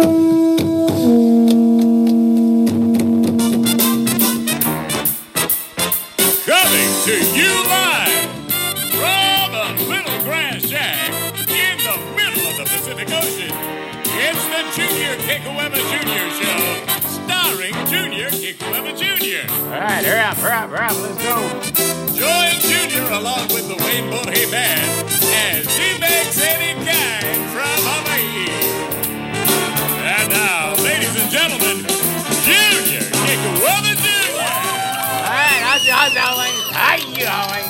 Coming to you live from a little grass shack in the middle of the Pacific Ocean. It's the Junior Kikuweba Jr. Show, starring Junior Kikuweba Jr. All right, hurry up, let's go. Join Junior along with the Wayne Bohe Band as he makes any kind from Hawaii. And now, ladies and gentlemen, Junior Kikuweba Jr. All right, how's it going? How you going?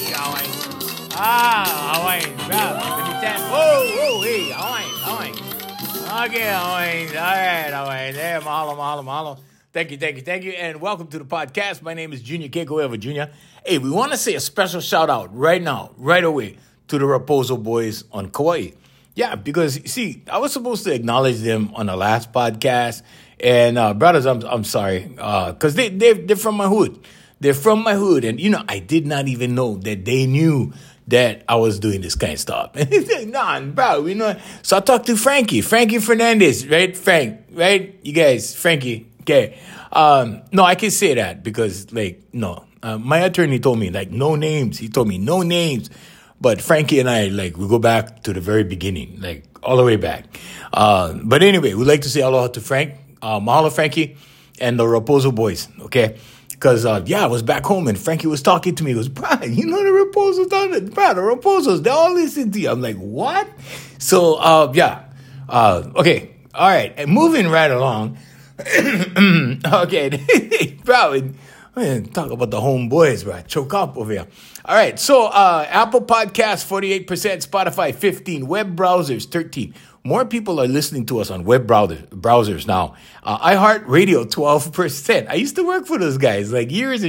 Hawaii, bro. Whoa, hey, Hawaii. Okay, Hawaii. All right, Hawaii. There, mahalo. Thank you. And welcome to the podcast. My name is Junior Kikuweba Jr. Hey, we want to say a special shout out right now, right away, to the Raposo boys on Kauai. Yeah, because, see, I was supposed to acknowledge them on the last podcast. And, brothers, I'm sorry, because they're from my hood. They're from my hood. And, I did not even know that they knew that I was doing this kind of stuff. Nah, bro, So I talked to Frankie Fernandez, right? Frank, right? You guys, Frankie, okay. No, I can say that because, my attorney told me, no names. He told me no names. But Frankie and I, we go back to the very beginning, all the way back. But anyway, we'd like to say aloha to Frank. Mahalo, Frankie, and the Raposo boys, okay? Because, I was back home, and Frankie was talking to me. He goes, Brian, the Raposos, the Raposos, they all listen to you. I'm like, what? So, okay, all right, and moving right along. Okay, bro, talk about the homeboys, bro. Choke up over here. All right, so Apple Podcasts, 48%, Spotify, 15%, web browsers, 13%. More people are listening to us on web browsers now. iHeartRadio, 12%. I used to work for those guys years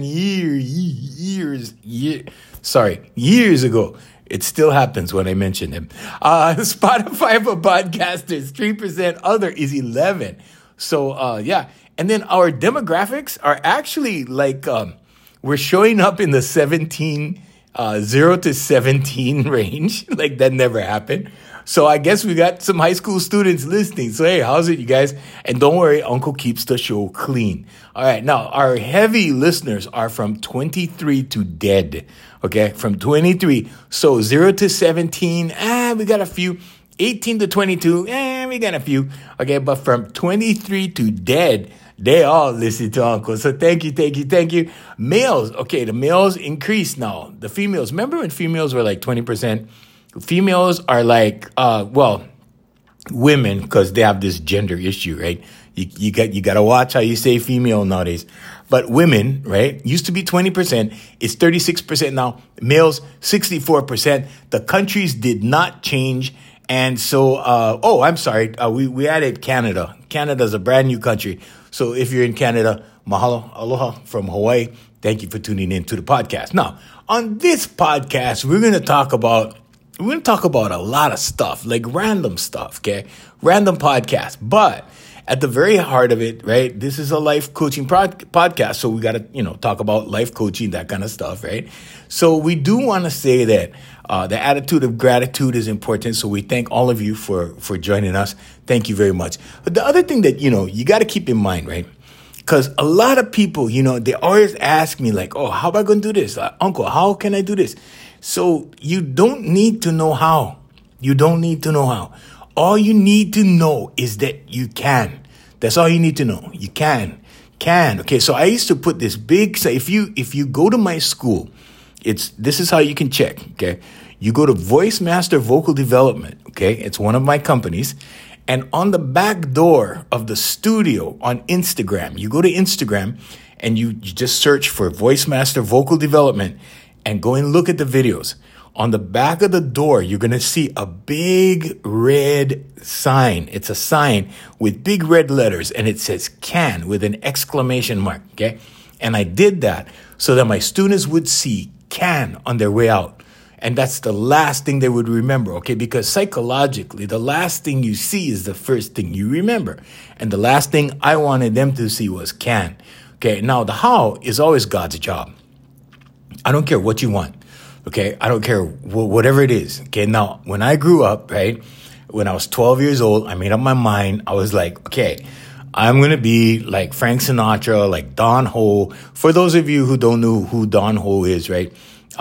ago. It still happens when I mention them. Spotify for podcasters, 3%. Other is 11%. So, And then our demographics are actually we're showing up in the 0 to 17 range. That never happened. So I guess we got some high school students listening. So, hey, how's it, you guys? And don't worry, Uncle keeps the show clean. All right. Now, our heavy listeners are from 23 to dead. Okay. From 23. So 0 to 17. We got a few. 18 to 22. We got a few. Okay. But from 23 to dead, they all listen to Uncle. So thank you. Males. Okay. The males increased now. The females. Remember when females were 20%? Females are women, because they have this gender issue, right? You got to watch how you say female nowadays. But women, right, used to be 20%. It's 36% now. Males, 64%. The countries did not change. And so, I'm sorry. We added Canada. Canada's a brand new country. So if you're in Canada, mahalo, aloha from Hawaii. Thank you for tuning in to the podcast. Now, on this podcast, we're going to talk about a lot of stuff, random stuff, okay? Random podcast. But at the very heart of it, right, this is a life coaching podcast. So we got to, talk about life coaching, that kind of stuff, right? So we do want to say that the attitude of gratitude is important. So we thank all of you for joining us. Thank you very much. But the other thing that, you got to keep in mind, right? Because a lot of people, they always ask me how am I going to do this? Uncle, how can I do this? So you don't need to know how. All you need to know is that you can. That's all you need to know. You can. Okay. So I used to put this if you go to my school, this is how you can check. Okay. You go to Voice Master Vocal Development. Okay. It's one of my companies. And on the back door of the studio on Instagram, you go to Instagram and you just search for Voice Master Vocal Development and go and look at the videos. On the back of the door, you're going to see a big red sign. It's a sign with big red letters, and it says CAN with an exclamation mark, okay? And I did that so that my students would see CAN on their way out. And that's the last thing they would remember, okay? Because psychologically, the last thing you see is the first thing you remember. And the last thing I wanted them to see was CAN, okay? Now, the how is always God's job. I don't care what you want, okay? I don't care whatever it is, okay? Now, when I grew up, right, when I was 12 years old, I made up my mind. I was like, okay, I'm going to be like Frank Sinatra, like Don Ho. For those of you who don't know who Don Ho is, right?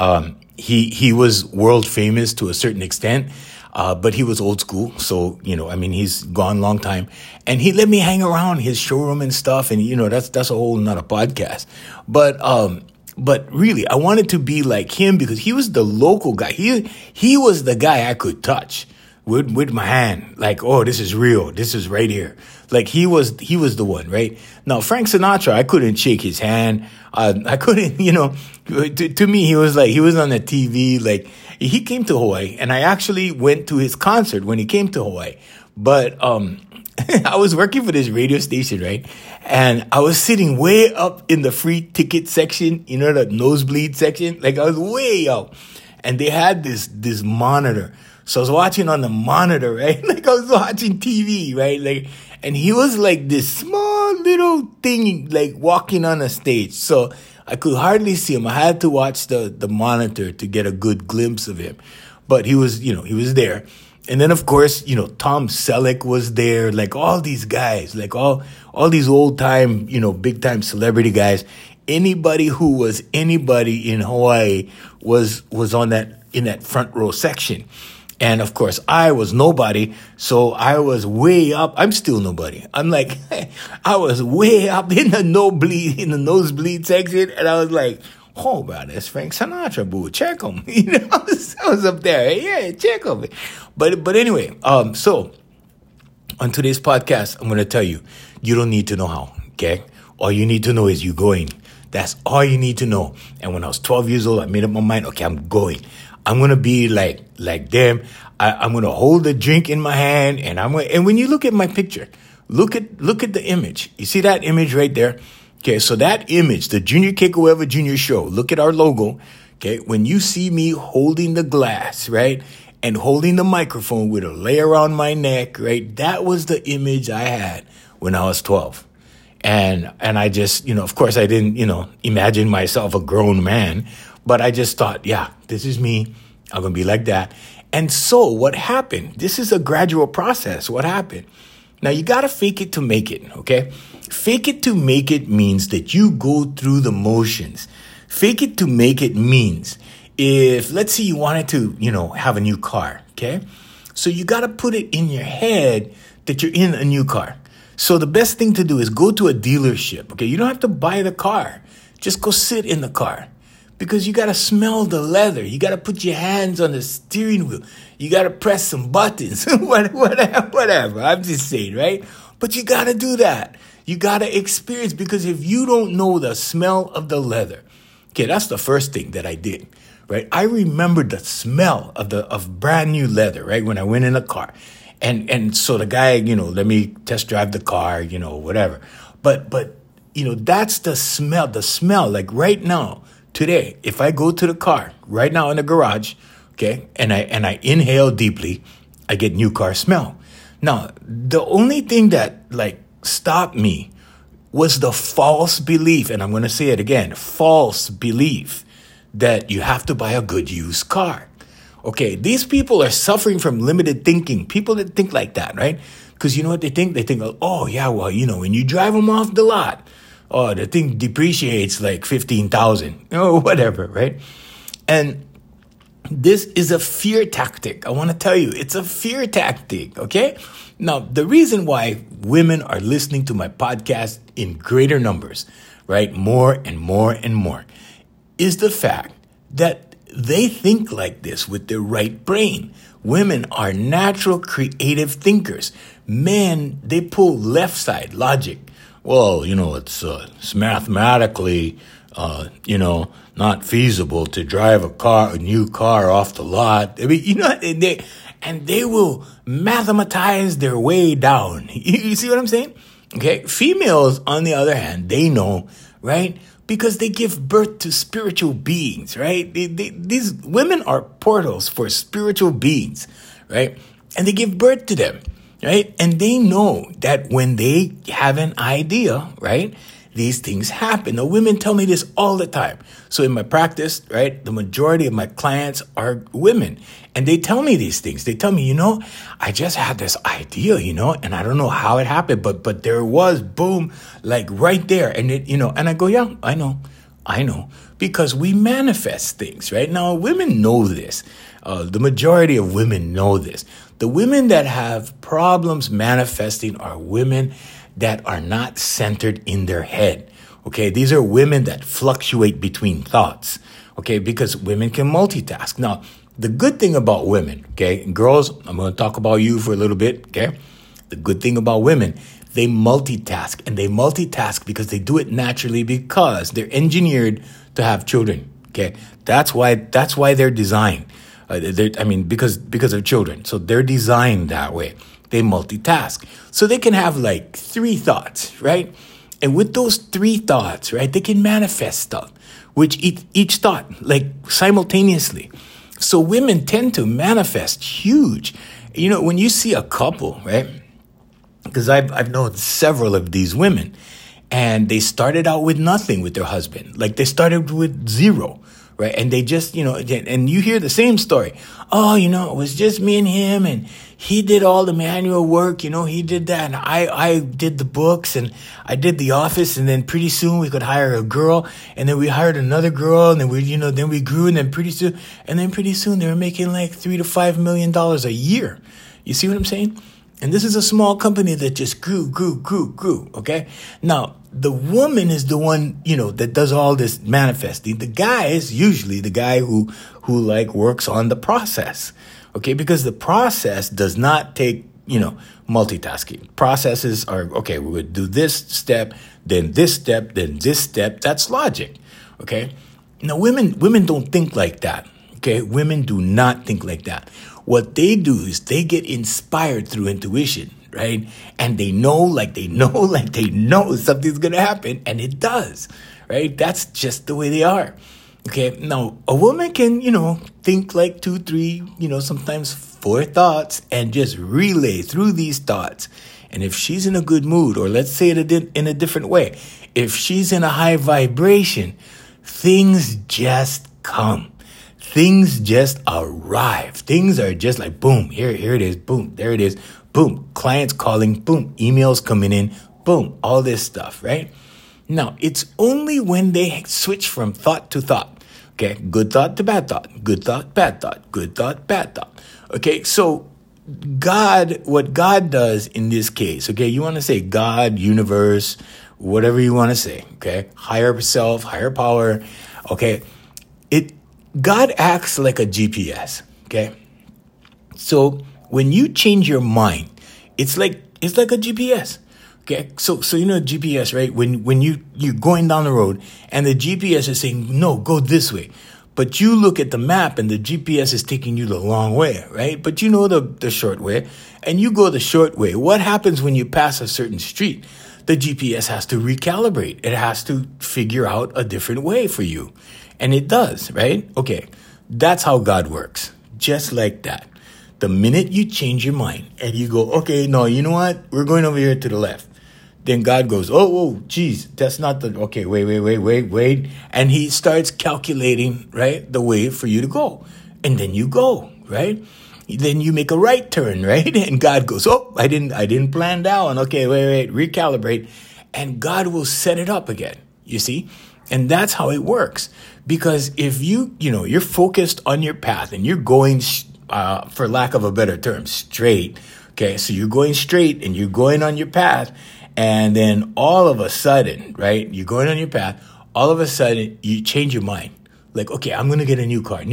He was world famous to a certain extent, but he was old school. So, he's gone a long time. And he let me hang around his showroom and stuff. And, that's a whole nother podcast. But really, I wanted to be like him because he was the local guy. He was the guy I could touch with my hand. Like, oh, this is real. This is right here. Like he was the one, right? Now, Frank Sinatra, I couldn't shake his hand. I couldn't, to me, he was on the TV. Like he came to Hawaii and I actually went to his concert when he came to Hawaii. But, I was working for this radio station, right? And I was sitting way up in the free ticket section, the nosebleed section. Like I was way up. And they had this monitor. So I was watching on the monitor, right? Like I was watching TV, right? Like, and he was like this small little thing, like walking on a stage. So I could hardly see him. I had to watch the monitor to get a good glimpse of him. But he was, he was there. And then, of course, Tom Selleck was there, like all these guys, like all these old time, big time celebrity guys. Anybody who was anybody in Hawaii was in that front row section. And of course, I was nobody. So I was way up. I'm still nobody. I'm like, I was way up in the nosebleed section. And I was like, oh, bro, that's Frank Sinatra, boo. Check him. I was up there. Yeah, check him. But anyway, so on today's podcast, I'm going to tell you, you don't need to know how, okay? All you need to know is you're going. That's all you need to know. And when I was 12 years old, I made up my mind, okay, I'm going. I'm going to be like them. I'm going to hold a drink in my hand and when you look at my picture, look at the image. You see that image right there? Okay, so that image, the Junior Keikoewa Junior Show, look at our logo. Okay, when you see me holding the glass, right, and holding the microphone with a layer around my neck, right, that was the image I had when I was 12. And I just, of course I didn't, imagine myself a grown man, but I just thought, yeah, this is me. I'm going to be like that. And so what happened? This is a gradual process. What happened? Now you got to fake it to make it, okay? Fake it to make it means that you go through the motions. Fake it to make it means if, let's say you wanted to, have a new car, okay? So you got to put it in your head that you're in a new car. So the best thing to do is go to a dealership, okay? You don't have to buy the car. Just go sit in the car because you got to smell the leather. You got to put your hands on the steering wheel. You got to press some buttons, whatever. I'm just saying, right? But you got to do that. You got to experience, because if you don't know the smell of the leather, okay, that's the first thing that I did, right? I remembered the smell of brand new leather, right? When I went in a car. And so the guy, let me test drive the car, whatever. But that's the smell, like right now, today, if I go to the car right now in the garage, okay, and I inhale deeply, I get new car smell. Now, the only thing that stopped me was the false belief, and I'm going to say it again, false belief that you have to buy a good used car. Okay, these people are suffering from limited thinking. People that think like that, right? Because you know what they think? They think, oh, yeah, well, when you drive them off the lot, oh, the thing depreciates like $15,000 or whatever, right? And this is a fear tactic. I want to tell you, it's a fear tactic, okay? Now, the reason why women are listening to my podcast in greater numbers, right, more and more and more, is the fact that they think like this with their right brain. Women are natural creative thinkers. Men, they pull left side logic. Well, it's mathematically, not feasible to drive a new car off the lot. I mean, and they will mathematize their way down. You see what I'm saying? Okay. Females, on the other hand, they know, right? Because they give birth to spiritual beings, right? These women are portals for spiritual beings, right? And they give birth to them, right? And they know that when they have an idea, right, these things happen. Now, women tell me this all the time. So in my practice, right, the majority of my clients are women. And they tell me these things. They tell me, I just had this idea, and I don't know how it happened, but there it was, boom, like right there. And and I go, yeah, I know. Because we manifest things, right? Now, women know this. The majority of women know this. The women that have problems manifesting are women that are not centered in their head. Okay, these are women that fluctuate between thoughts. Okay, because women can multitask. Now, the good thing about women, okay, girls, I'm going to talk about you for a little bit, okay? The good thing about women, they multitask, and they multitask because they do it naturally because they're engineered to have children, okay? That's why they're designed. Because of children. So they're designed that way. They multitask. So they can have like 3 thoughts, right? And with those 3 thoughts, right, they can manifest stuff, which each thought, like simultaneously. So women tend to manifest huge. When you see a couple, right? Because I've known several of these women, and they started out with nothing with their husband. Like they started with 0. Right. And they just, and you hear the same story. Oh, it was just me and him, and he did all the manual work. He did that. And I did the books, and I did the office. And then pretty soon we could hire a girl, and then we hired another girl, and then then we grew. And then pretty soon they were making like $3 to $5 million a year. You see what I'm saying? And this is a small company that just grew. Okay. Now, the woman is the one, that does all this manifesting. The guy is usually the guy who like works on the process. Okay. Because the process does not take, multitasking. Processes are, okay, we would do this step, then this step, then this step. That's logic. Okay. Now, women don't think like that. Okay. Women do not think like that. What they do is they get inspired through intuition, right? And they know something's going to happen, and it does, right? That's just the way they are. Okay. Now, a woman can, think like 2, 3, sometimes 4 thoughts and just relay through these thoughts. And if she's in a good mood, or let's say it in a different way, if she's in a high vibration, things just come. Things just arrive. Things are just like, boom, here it is, boom, there it is, boom, clients calling, boom, emails coming in, boom, all this stuff, right? Now, it's only when they switch from thought to thought, okay, good thought to bad thought, good thought, bad thought, good thought, bad thought. Okay, so what God does in this case, okay, you want to say God, universe, whatever you want to say, okay, higher self, higher power, okay, God acts like a GPS, okay? So when you change your mind, it's like a GPS, okay? So GPS, right? When you're going down the road and the GPS is saying, no, go this way. But you look at the map and the GPS is taking you the long way, right? But you know the short way, and you go the short way. What happens when you pass a certain street? The GPS has to recalibrate. It has to figure out a different way for you. And it does, right? Okay, that's how God works. Just like that. The minute you change your mind and you go, okay, no, you know what? We're going over here to the left. Then God goes, oh, geez, that's not the, okay, wait. And he starts calculating, right, the way for you to go. And then you go, right? Then you make a right turn, right? And God goes, oh, I didn't plan down. Okay, wait, recalibrate. And God will set it up again, you see? And that's how it works. Because if you're focused on your path and you're going, for lack of a better term, straight. Okay, so you're going straight and you're going on your path. And then all of a sudden, right, you're going on your path. All of a sudden, you change your mind. Like, okay, I'm going to get a new car.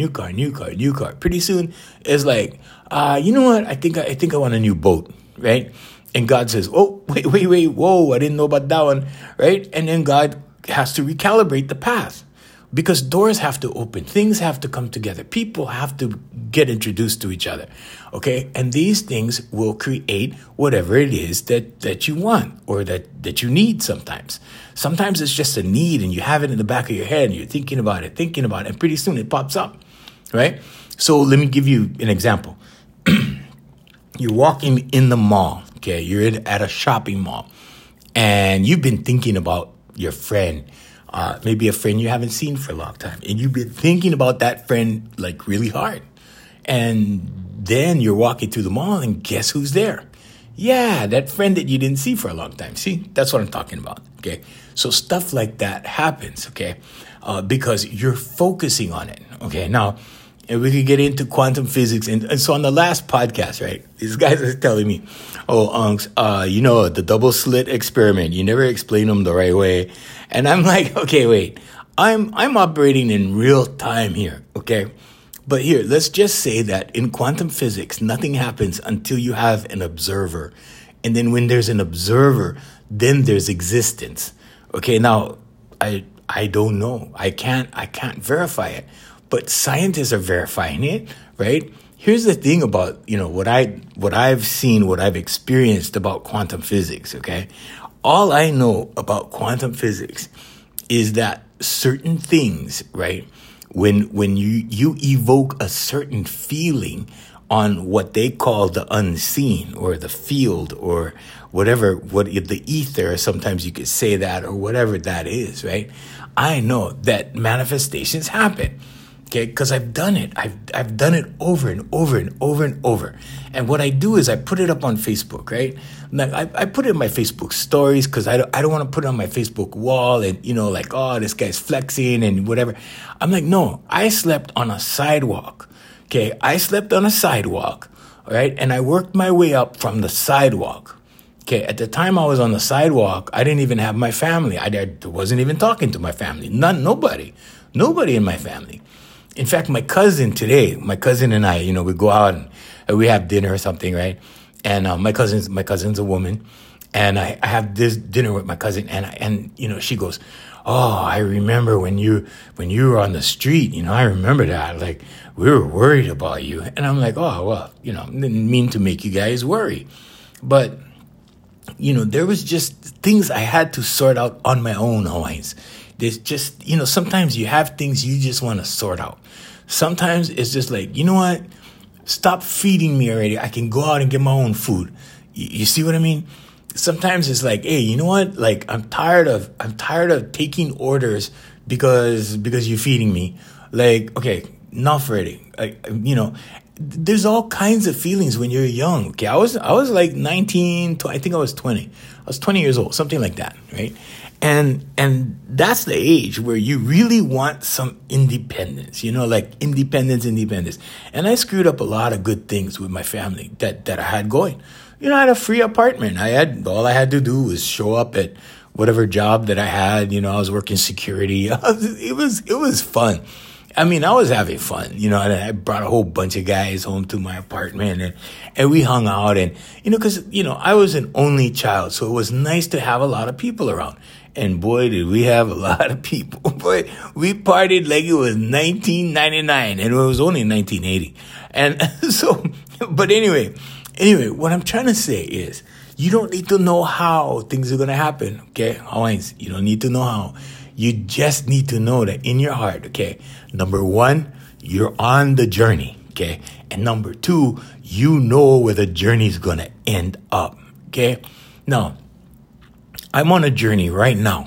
Pretty soon, it's like, you know what? I think I want a new boat, right? And God says, oh, wait, whoa, I didn't know about that one, right? And then God has to recalibrate the path because doors have to open. Things have to come together. People have to get introduced to each other, okay? And these things will create whatever it is that you want or that you need sometimes. Sometimes it's just a need and you have it in the back of your head and you're thinking about it, and pretty soon it pops up, right? So let me give you an example. You're walking in the mall, okay? You're at a shopping mall. and you've been thinking about your friend, maybe a friend you haven't seen for a long time, and you've been thinking about that friend like really hard. And then you're walking through the mall and guess who's there? Yeah, that friend that you didn't see for a long time. See, that's what I'm talking about, okay? So stuff like that happens, okay? Because you're focusing on it, okay? Now, and we could get into quantum physics. And so on the last podcast, right, these guys are telling me, oh, Unks, the double slit experiment, you never explain them the right way. And I'm like, okay, wait, I'm operating in real time here, okay? But here, let's just say that in quantum physics, nothing happens until you have an observer. And then when there's an observer, then there's existence. Okay, now, I don't know. I can't verify it. But scientists are verifying it, right? Here's the thing about, what I've seen, what I've experienced about quantum physics, okay? All I know about quantum physics is that certain things, right? When you evoke a certain feeling on what they call the unseen or the field or whatever, the ether, sometimes you could say that, or whatever that is, right? I know that manifestations happen. Okay, because I've done it. I've done it over and over and over and over. And what I do is I put it up on Facebook, right? Like I put it in my Facebook stories because I don't want to put it on my Facebook wall and, oh, this guy's flexing and whatever. I'm like, no, I slept on a sidewalk. Okay, I slept on a sidewalk, all right? And I worked my way up from the sidewalk. Okay, at the time I was on the sidewalk, I didn't even have my family. I wasn't even talking to my family. Nobody in my family. In fact, my cousin and I, we go out and we have dinner or something, right? And my cousin's a woman, and I have this dinner with my cousin, and she goes, "Oh, I remember when you were on the street, I remember that. Like we were worried about you." And I'm like, "Oh, well, didn't mean to make you guys worry, but there was just things I had to sort out on my own, Hawaiians." There's just, sometimes you have things you just want to sort out. Sometimes it's just like, you know what? Stop feeding me already. I can go out and get my own food. You see what I mean? Sometimes it's like, hey, you know what? Like, I'm tired of taking orders because you're feeding me. Like, okay, enough already. There's all kinds of feelings when you're young. Okay, I was like 19, I think I was 20. I was 20 years old, something like that, right? And that's the age where you really want some independence, like independence. And I screwed up a lot of good things with my family that I had going. I had a free apartment. All I had to do was show up at whatever job that I had. I was working security. It was fun. I mean, I was having fun, and I brought a whole bunch of guys home to my apartment and we hung out and, because, I was an only child. So it was nice to have a lot of people around. And boy, did we have a lot of people. Boy, we partied like it was 1999 and it was only 1980. And so, but anyway, what I'm trying to say is you don't need to know how things are going to happen. Okay. Hawaiians, you don't need to know how. You just need to know that in your heart, okay, number one, you're on the journey, okay? And number two, you know where the journey is going to end up, okay? Now, I'm on a journey right now,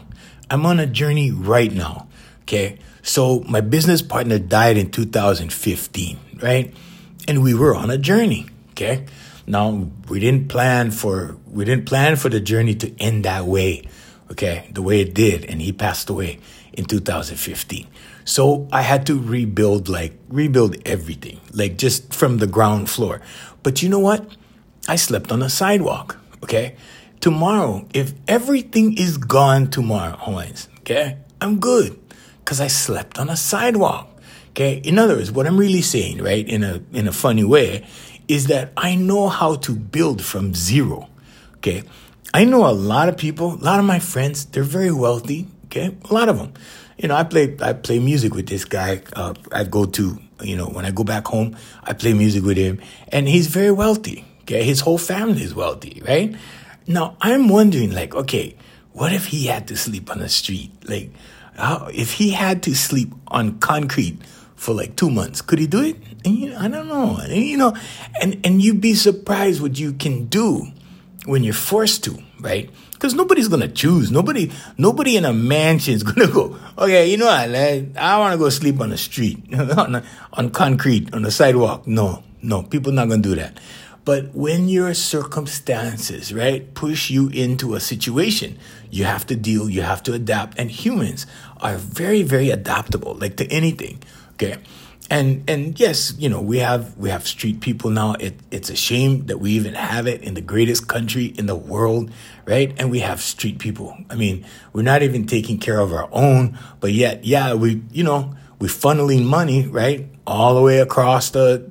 okay? So my business partner died in 2015, right? And we were on a journey, okay? Now, we didn't plan for the journey to end that way. Okay, the way it did, and he passed away in 2015. So I had to rebuild everything, like just from the ground floor. But you know what? I slept on the sidewalk, okay? Tomorrow, if everything is gone tomorrow, Hawaiians, okay, I'm good because I slept on a sidewalk, okay? In other words, what I'm really saying, right, in a funny way, is that I know how to build from zero, okay? I know a lot of people, a lot of my friends, they're very wealthy, okay? A lot of them. I play music with this guy. I go to, when I go back home, I play music with him, and he's very wealthy, okay? His whole family is wealthy, right? Now, I'm wondering, like, okay, what if he had to sleep on the street? Like, if he had to sleep on concrete for like 2 months, could he do it? And, I don't know. And you'd be surprised what you can do when you're forced to, right? Because nobody's going to choose. Nobody in a mansion is going to go, okay, you know what, I want to go sleep on the street, on concrete, on the sidewalk. No, people not going to do that. But when your circumstances, right, push you into a situation, you have to deal, you have to adapt. And humans are very, very adaptable, like to anything, okay? And yes, you know, we have street people now. It's a shame that we even have it in the greatest country in the world, right? And we have street people. I mean, we're not even taking care of our own, but yet, yeah, we're funneling money, right, all the way across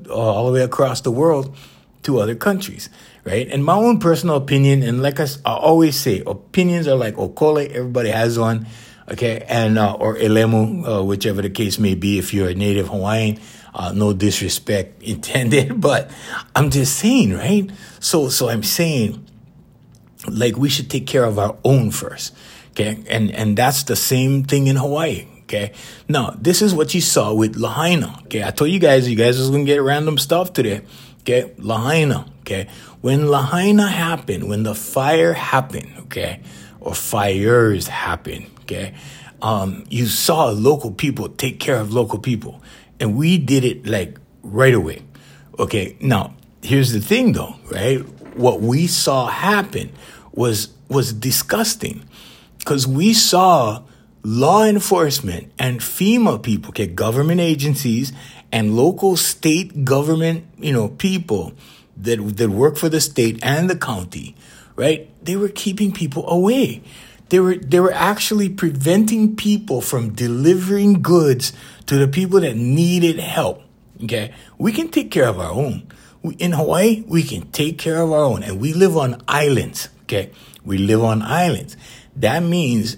the world to other countries, right? And my own personal opinion, and like I always say, opinions are like okole. Everybody has one. Okay, and or elemu, whichever the case may be. If you're a native Hawaiian, no disrespect intended, but I'm just saying, right? So I'm saying, like, we should take care of our own first, okay? And that's the same thing in Hawaii, okay? Now, this is what you saw with Lahaina, okay? I told you guys was gonna get random stuff today, okay? Lahaina, okay? When Lahaina happened, when the fire happened, okay, or fires happened. Okay, you saw local people take care of local people, and we did it like right away. Okay, now here's the thing, though, right? What we saw happen was disgusting, because we saw law enforcement and FEMA people, okay, government agencies and local state government, people that work for the state and the county, right? They were keeping people away. They were actually preventing people from delivering goods to the people that needed help. Okay, we can take care of our own. In Hawaii, we can take care of our own, and we live on islands. Okay, we live on islands. That means,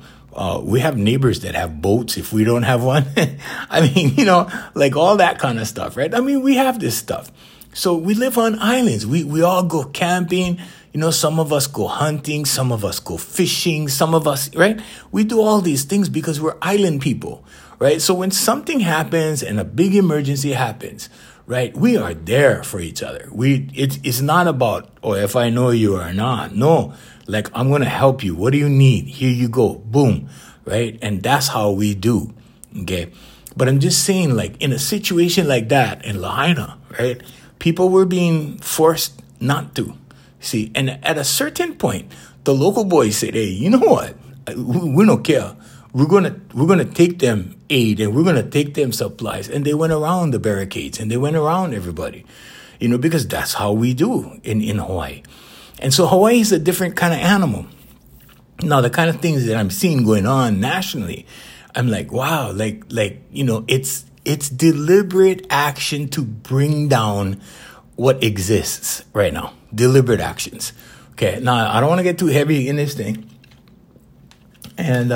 we have neighbors that have boats if we don't have one. I mean, like all that kind of stuff, right? I mean, we have this stuff. So we live on islands. We all go camping. Some of us go hunting, some of us go fishing, some of us, right? We do all these things because we're island people, right? So when something happens and a big emergency happens, right, we are there for each other. It's not about, if I know you or not. No, like, I'm going to help you. What do you need? Here you go. Boom, right? And that's how we do, okay? But I'm just saying, like, in a situation like that in Lahaina, right, people were being forced not to. See, and at a certain point, the local boys said, hey, you know what? We don't care. We're gonna take them aid, and we're gonna take them supplies. And they went around the barricades, and they went around everybody, because that's how we do in Hawaii. And so Hawaii is a different kind of animal. Now, the kind of things that I'm seeing going on nationally, I'm like, wow, it's deliberate action to bring down what exists right now. Deliberate actions. Okay, now I don't want to get too heavy in this thing. And,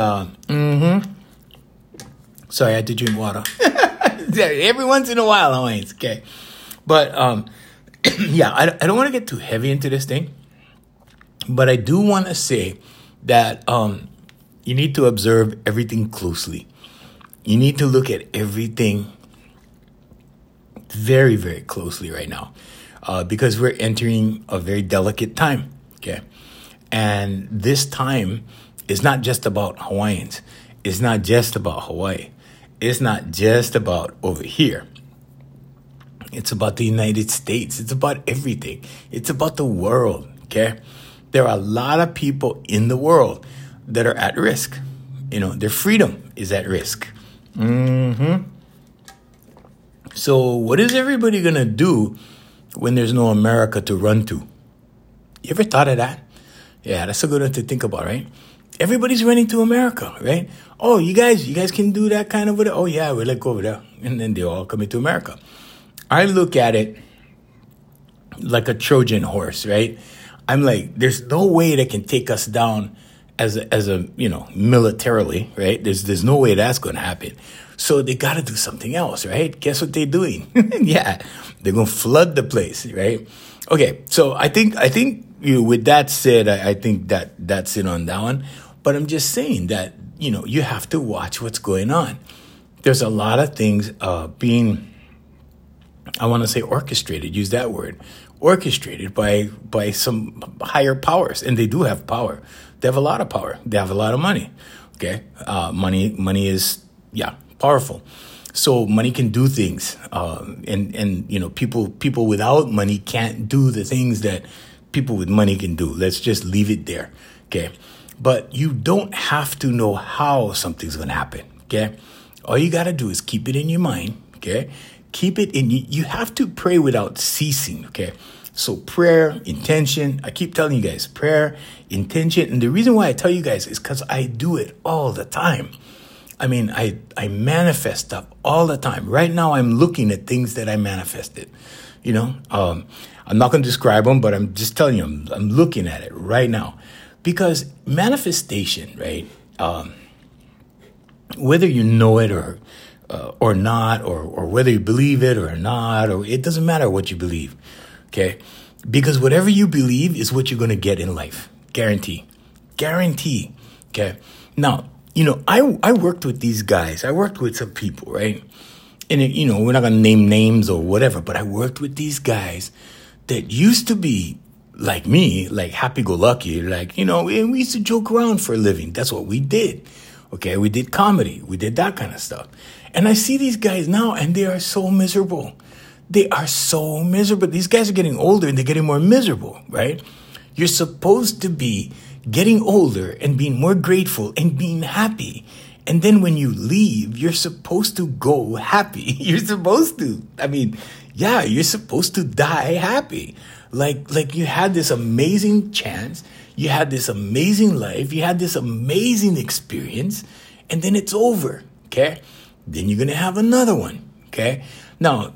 sorry, I had to drink water. Every once in a while, Hawaiians, okay. But, yeah, I don't want to get too heavy into this thing. But I do want to say that you need to observe everything closely. You need to look at everything very, very closely right now. Because we're entering a very delicate time, okay? And this time is not just about Hawaiians. It's not just about Hawaii. It's not just about over here. It's about the United States. It's about everything. It's about the world, okay? There are a lot of people in the world that are at risk. Their freedom is at risk. So what is everybody going to do when there's no America to run to? You ever thought of that? Yeah, that's a good one to think about, right? Everybody's running to America, right? Oh, you guys can do that kind of, oh yeah, we'll go over there. And then they all come into America. I look at it like a Trojan horse, right? I'm like, there's no way they can take us down as a militarily, right? There's no way that's going to happen. So they got to do something else, right? Guess what they're doing? Yeah, they're going to flood the place, right? Okay, so I think with that said, I think that's it on that one. But I'm just saying that, you have to watch what's going on. There's a lot of things being, I want to say orchestrated, use that word, orchestrated by some higher powers, and they do have power. They have a lot of power. They have a lot of money. Okay, money is powerful. So money can do things, and people without money can't do the things that people with money can do. Let's just leave it there. Okay, but you don't have to know how something's gonna happen. Okay, all you gotta do is keep it in your mind. Okay, keep it in. You have to pray without ceasing. Okay. So prayer, intention, I keep telling you guys, prayer, intention. And the reason why I tell you guys is because I do it all the time. I mean, I manifest stuff all the time. Right now, I'm looking at things that I manifested. I'm not going to describe them, but I'm just telling you, I'm looking at it right now. Because manifestation, right, whether you know it or not, or whether you believe it or not, or it doesn't matter what you believe. Okay, because whatever you believe is what you're going to get in life. Guarantee. Okay. Now, I worked with these guys. I worked with some people, right? And, we're not going to name names or whatever, but I worked with these guys that used to be like me, like happy-go-lucky, like, and we used to joke around for a living. That's what we did. Okay, we did comedy. We did that kind of stuff. And I see these guys now, and they are so miserable. They are so miserable. These guys are getting older and they're getting more miserable, right? You're supposed to be getting older and being more grateful and being happy. And then when you leave, you're supposed to go happy. You're supposed to. You're supposed to die happy. Like you had this amazing chance. You had this amazing life. You had this amazing experience. And then it's over, okay? Then you're going to have another one, okay? Now,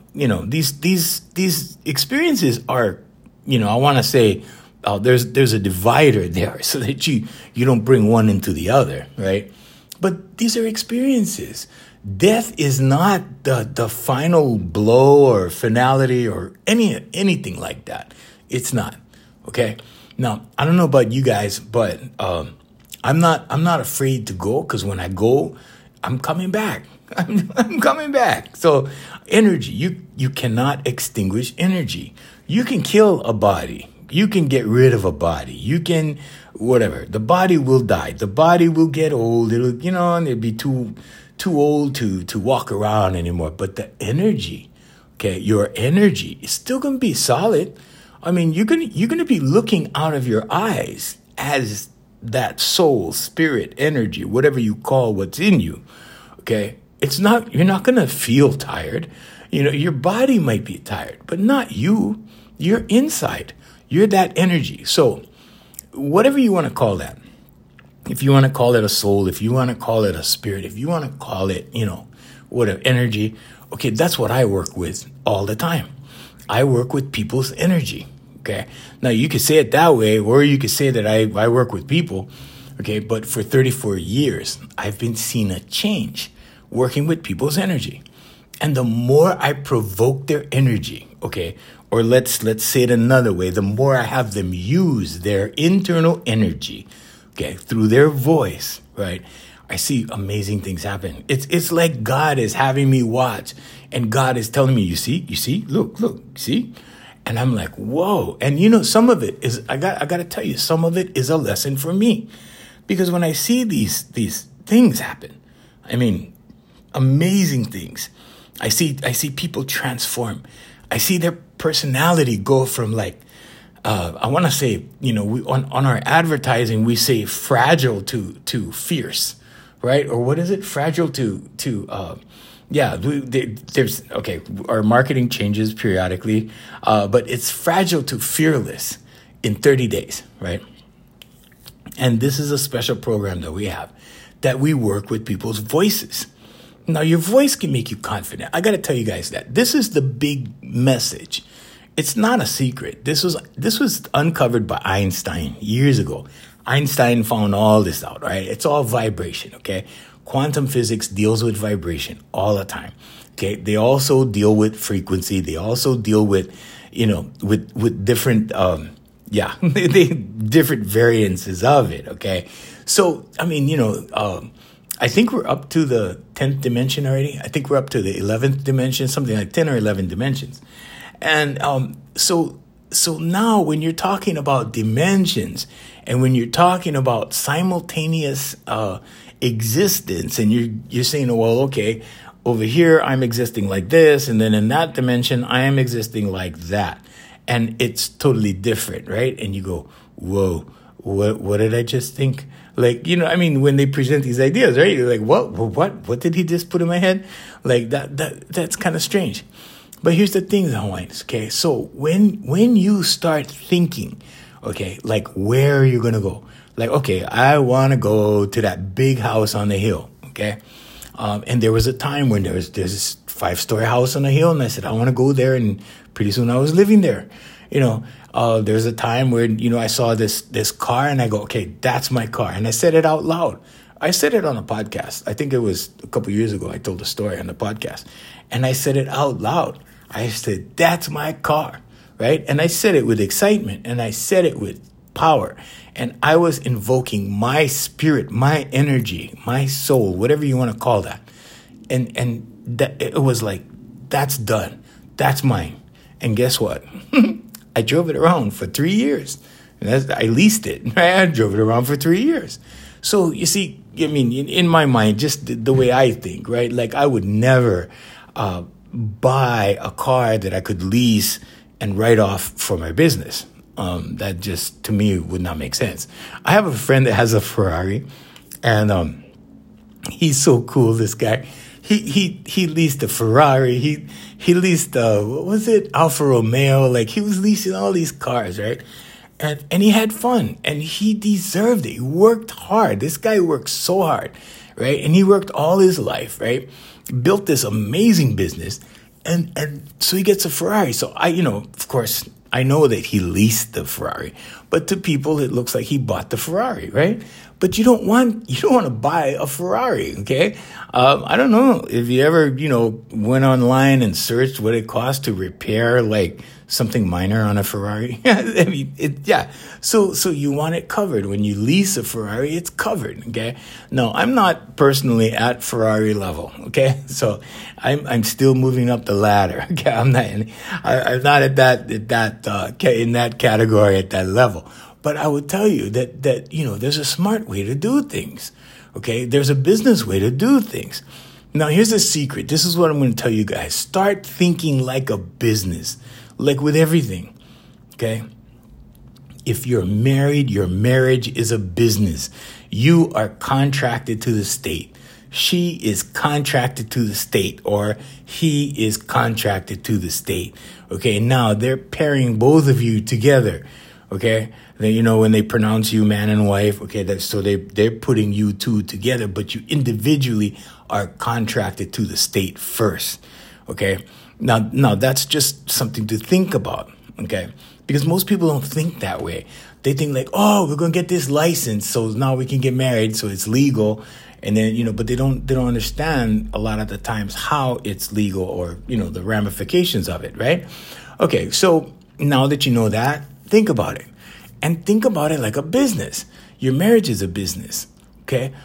these experiences are, I want to say, there's a divider there so that you don't bring one into the other, right? But these are experiences. Death is not the final blow or finality or anything like that. It's not, okay? Now, I don't know about you guys, but I'm not afraid to go, because when I go, I'm coming back. I'm coming back. So energy, you cannot extinguish energy. You can kill a body. You can get rid of a body. You can, whatever. The body will die. The body will get old. And it'll be too old to walk around anymore. But the energy, okay, your energy is still going to be solid. You're going to be looking out of your eyes as that soul, spirit, energy, whatever you call what's in you, okay? You're not going to feel tired. Your body might be tired, but not you. You're inside. You're that energy. So whatever you want to call that, if you want to call it a soul, if you want to call it a spirit, if you want to call it, whatever, energy, okay, that's what I work with all the time. I work with people's energy, okay? Now, you could say it that way, or you could say that I work with people, okay? But for 34 years, I've been seeing a change working with people's energy. And the more I provoke their energy, okay, or let's say it another way, the more I have them use their internal energy, okay, through their voice, right, I see amazing things happen. It's like God is having me watch, and God is telling me, you see, look, see? And I'm like, whoa. And some of it is, I got to tell you, some of it is a lesson for me. Because when I see these things happen, amazing things. I see people transform. I see their personality go from I want to say, on our advertising, we say fragile to fierce, right? Or what is it? Fragile there's, okay, our marketing changes periodically, but it's fragile to fearless in 30 days, right? And this is a special program that we have, that we work with people's voices. Now, your voice can make you confident. I got to tell you guys that. This is the big message. It's not a secret. This was uncovered by Einstein years ago. Einstein found all this out, right? It's all vibration, okay? Quantum physics deals with vibration all the time, okay? They also deal with frequency. They also deal with, with different, different variances of it, okay? So, I think we're up to the 10th dimension already. I think we're up to the 11th dimension, something like 10 or 11 dimensions. And so so now when you're talking about dimensions and when you're talking about simultaneous existence, and you're saying, well, okay, over here I'm existing like this, and then in that dimension I am existing like that, and it's totally different, right? And you go, whoa, what did I just think? Like, I mean, when they present these ideas, right? You're like, what did he just put in my head? Like that's kind of strange. But here's the thing, Hawaiians, okay? So when you start thinking, okay, like where are you going to go? Like, okay, I want to go to that big house on the hill, okay? And there was a time when there's this 5-story house on the hill, and I said, I want to go there, and pretty soon I was living there. There's a time where, I saw this car, and I go, okay, that's my car. And I said it out loud. I said it on a podcast. I think it was a couple years ago. I told the story on the podcast. And I said it out loud. I said, that's my car, right? And I said it with excitement, and I said it with power. And I was invoking my spirit, my energy, my soul, whatever you want to call that. And that it was like, that's done. That's mine. And guess what? I drove it around for 3 years. I leased it. Right? I drove it around for 3 years. So you see, I mean, in my mind, just the way I think, right? Like I would never buy a car that I could lease and write off for my business. That just, to me, would not make sense. I have a friend that has a Ferrari, and he's so cool, this guy. He leased a Ferrari. He leased, what was it? Alfa Romeo. Like, he was leasing all these cars, right? And he had fun, and he deserved it. He worked hard. This guy worked so hard, right? And he worked all his life, right? Built this amazing business, and so he gets a Ferrari. So of course, I know that he leased the Ferrari, but to people it looks like he bought the Ferrari, right? But you don't want to buy a Ferrari, okay? I don't know if you ever went online and searched what it costs to repair like something minor on a Ferrari. I mean, So you want it covered. When you lease a Ferrari, it's covered, okay? No, I'm not personally at Ferrari level, okay? So I'm still moving up the ladder, okay? I'm not at that in that category at that level. But I would tell you that there's a smart way to do things, okay? There's a business way to do things. Now, here's the secret. This is what I'm going to tell you guys. Start thinking like a business. Like with everything, okay? If you're married, your marriage is a business. You are contracted to the state. She is contracted to the state, or he is contracted to the state. Okay, now they're pairing both of you together. Okay, then, when they pronounce you man and wife, okay, they're putting you two together, but you individually are contracted to the state first. Okay. Now that's just something to think about, okay? Because most people don't think that way. They think like, oh, we're gonna get this license, so now we can get married, so it's legal, and then but they don't understand a lot of the times how it's legal, or the ramifications of it, right? Okay, so now that you know that, think about it, and think about it like a business. Your marriage is a business. Okay,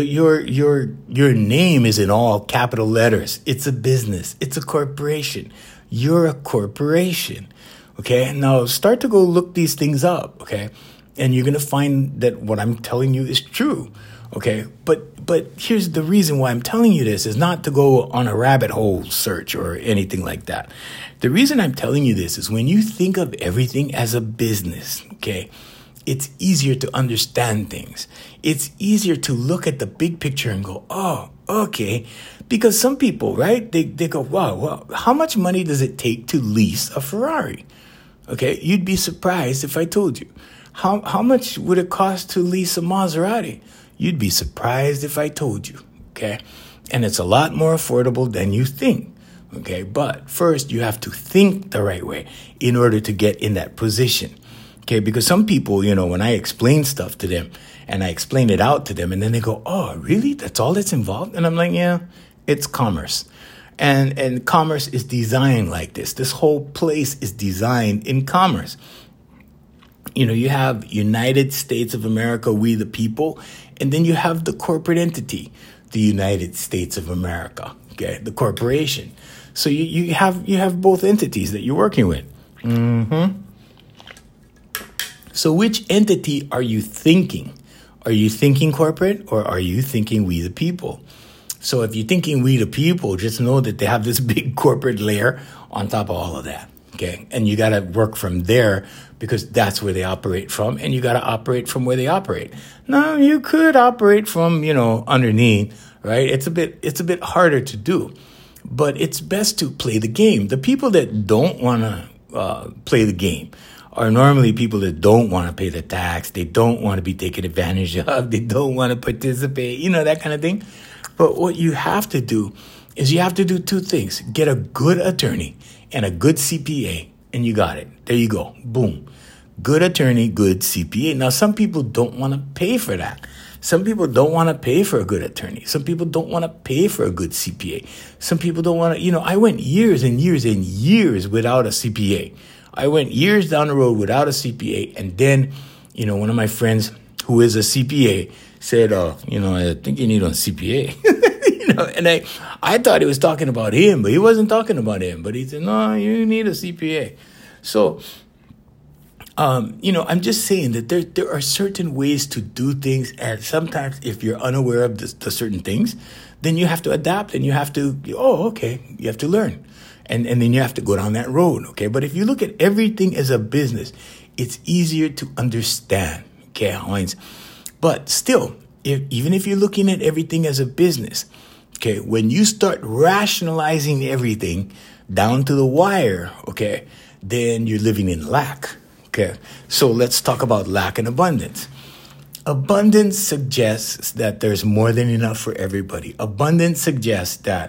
your name is in all capital letters. It's a business. It's a corporation. You're a corporation. Okay, now start to go look these things up. Okay, and you're gonna find that what I'm telling you is true. Okay, but here's the reason why I'm telling you this is not to go on a rabbit hole search or anything like that. The reason I'm telling you this is when you think of everything as a business. Okay. It's easier to understand things. It's easier to look at the big picture and go, oh, okay. Because some people, right, they go, wow, how much money does it take to lease a Ferrari? Okay, you'd be surprised if I told you. How much would it cost to lease a Maserati? You'd be surprised if I told you, okay? And it's a lot more affordable than you think, okay? But first, you have to think the right way in order to get in that position. Okay, because some people, when I explain stuff to them and I explain it out to them, and then they go, oh, really? That's all that's involved? And I'm like, yeah, it's commerce. And commerce is designed like this. This whole place is designed in commerce. You have United States of America, we the people, and then you have the corporate entity, the United States of America, okay, the corporation. So you have both entities that you're working with. Mm-hmm. So which entity are you thinking? Are you thinking corporate or are you thinking we the people? So if you're thinking we the people, just know that they have this big corporate layer on top of all of that. Okay. And you got to work from there because that's where they operate from. And you got to operate from where they operate. Now you could operate from, underneath, right? It's a bit harder to do, but it's best to play the game. The people that don't want to play the game are normally people that don't want to pay the tax. They don't want to be taken advantage of. They don't want to participate, that kind of thing. But what you have to do is you have to do two things. Get a good attorney and a good CPA, and you got it. There you go. Boom. Good attorney, good CPA. Now, some people don't want to pay for that. Some people don't want to pay for a good attorney. Some people don't want to pay for a good CPA. Some people don't want to, I went years and years and years without a CPA. I went years down the road without a CPA. And then, one of my friends who is a CPA said, I think you need a CPA. And I thought he was talking about him, but he wasn't talking about him. But he said, no, you need a CPA. So, I'm just saying that there are certain ways to do things. And sometimes if you're unaware of the certain things, then you have to adapt and you have to, you have to learn. And then you have to go down that road, okay? But if you look at everything as a business, it's easier to understand, okay, Heinz? But still, even if you're looking at everything as a business, okay, when you start rationalizing everything down to the wire, okay, then you're living in lack, okay? So let's talk about lack and abundance. Abundance suggests that there's more than enough for everybody. Abundance suggests that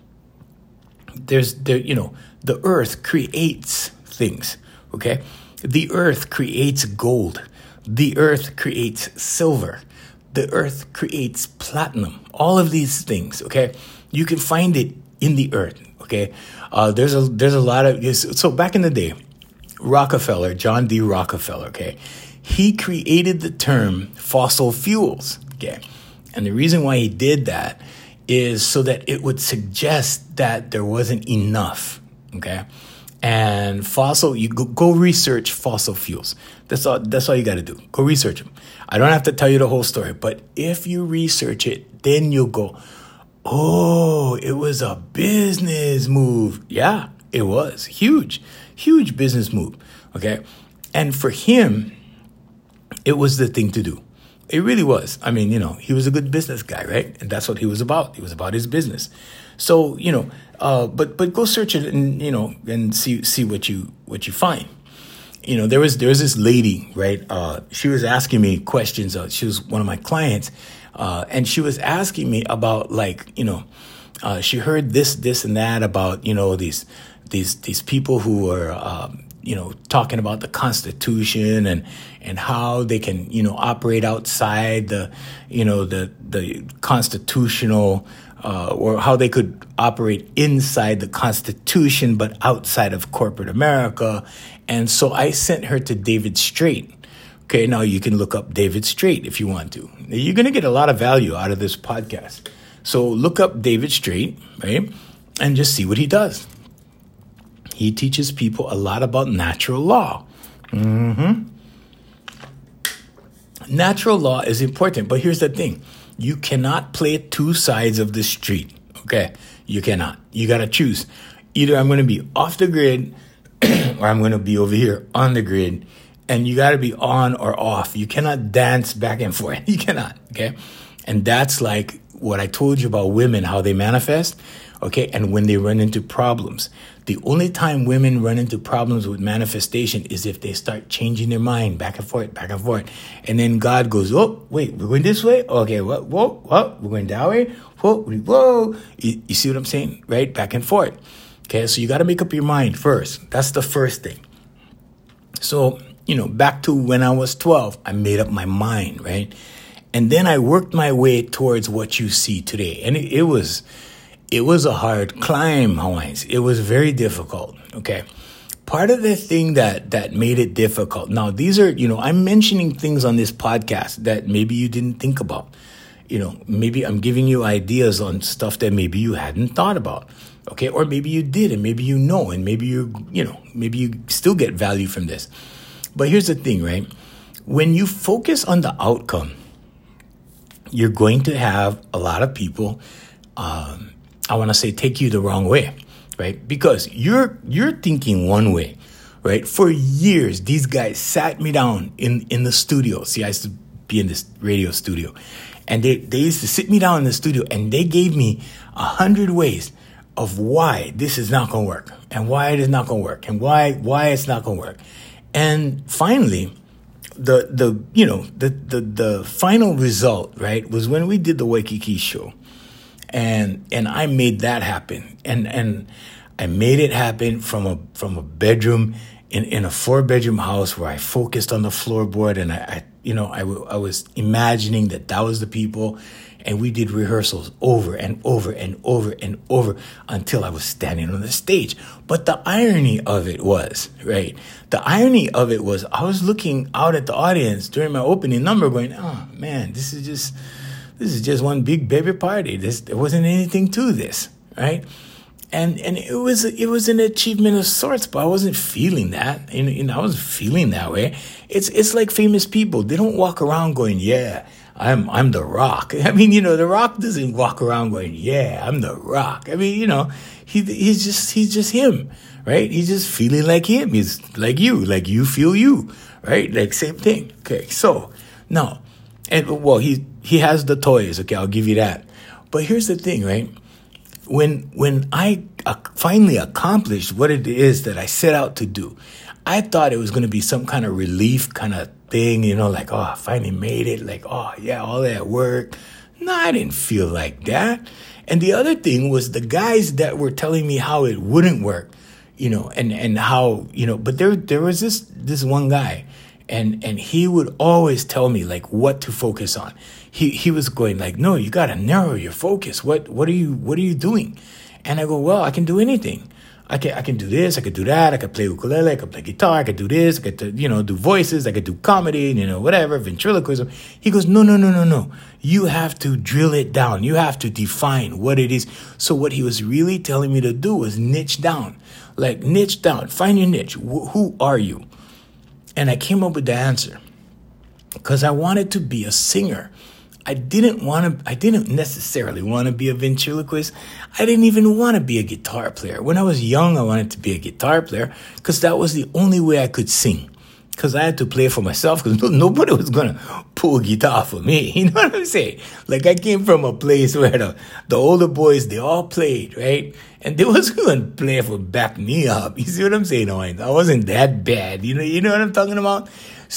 the earth creates things, okay? The earth creates gold. The earth creates silver. The earth creates platinum. All of these things, okay? You can find it in the earth, okay? There's a lot of, so back in the day, Rockefeller, John D. Rockefeller, okay? He created the term fossil fuels, okay? And the reason why he did that is so that it would suggest that there wasn't enough, okay? And you go research fossil fuels. That's all you got to do. Go research them. I don't have to tell you the whole story, but if you research it, then you'll go, oh, it was a business move. Yeah, it was. Huge business move, okay? And for him, it was the thing to do. It really was. I mean, he was a good business guy, right? And that's what he was about. He was about his business. So, but go search it and, and see what you find. There was this lady, right? She was asking me questions. She was one of my clients. And she was asking me about she heard this and that about, these people who are, talking about the Constitution and how they can, operate outside the constitutional, or how they could operate inside the Constitution, but outside of corporate America. And so I sent her to David Straight. Okay, now you can look up David Straight if you want to. You're going to get a lot of value out of this podcast. So look up David Straight, right? And just see what he does. He teaches people a lot about natural law. Natural law is important, but here's the thing. You cannot play two sides of the street, okay? You cannot. You got to choose. Either I'm going to be off the grid or I'm going to be over here on the grid, and you got to be on or off. You cannot dance back and forth. You cannot, okay? And that's like what I told you about women, how they manifest, okay? And when they run into problems. The only time women run into problems with manifestation is if they start changing their mind back and forth. And then God goes, oh, wait, we're going this way? Okay, whoa, we're going that way? Whoa. You see what I'm saying? Right? Back and forth. Okay, so you got to make up your mind first. That's the first thing. So, back to when I was 12, I made up my mind, right? And then I worked my way towards what you see today. And it was a hard climb, Hawaiians. It was very difficult, okay? Part of the thing that made it difficult, now these are, I'm mentioning things on this podcast that maybe you didn't think about. Maybe I'm giving you ideas on stuff that maybe you hadn't thought about, okay? Or maybe you did, and maybe and maybe you still get value from this. But here's the thing, right? when you focus on the outcome, you're going to have a lot of people, I want to say, take you the wrong way, right? Because you're thinking one way, right? For years, these guys sat me down in the studio. See, I used to be in this radio studio, and they used to sit me down in the studio, and they gave me 100 ways of why this is not going to work, and why it is not going to work, and why it's not going to work. And finally, the final result, right, was when we did the Waikiki show, and I made that happen, and I made it happen from a bedroom in a 4-bedroom house where I focused on the floorboard, and I was imagining that was the people, and we did rehearsals over and over and over and over until I was standing on the stage. But the irony of it was, right? The irony of it was I was looking out at the audience during my opening number going, oh man, this is just one big baby party. There wasn't anything to this, right? And it was an achievement of sorts, but I wasn't feeling that. I wasn't feeling that way. It's like famous people. They don't walk around going, yeah, I'm the Rock. I mean, the Rock doesn't walk around going, yeah, I'm the Rock. I mean, he's just him, right? He's just feeling like him. He's like you feel you, right? Like same thing. Okay. So now, he has the toys. Okay. I'll give you that. But here's the thing, right? When I finally accomplished what it is that I set out to do, I thought it was going to be some kind of relief kind of thing, like, oh, I finally made it. Like, oh, yeah, all that work. No, I didn't feel like that. And the other thing was the guys that were telling me how it wouldn't work, and how, but there was this one guy, and he would always tell me, like, what to focus on. He was going like, no, you got to narrow your focus. What are you doing? And I go, well, I can do anything. I can do this, I could do that, I could play ukulele, I could play guitar, I could do this, I could do voices, I could do comedy, whatever, ventriloquism. He goes, no. You have to drill it down. You have to define what it is. So what he was really telling me to do was niche down. Like, niche down. Find your niche. Who are you? And I came up with the answer. Because I wanted to be a singer. I didn't necessarily want to be a ventriloquist. I didn't even want to be a guitar player. When I was young, I wanted to be a guitar player because that was the only way I could sing. Because I had to play for myself because nobody was going to pull a guitar for me. You know what I'm saying? Like, I came from a place where the older boys, they all played, right? And they wasn't going to play for back me up. You see what I'm saying, Owen? I wasn't that bad. You know what I'm talking about?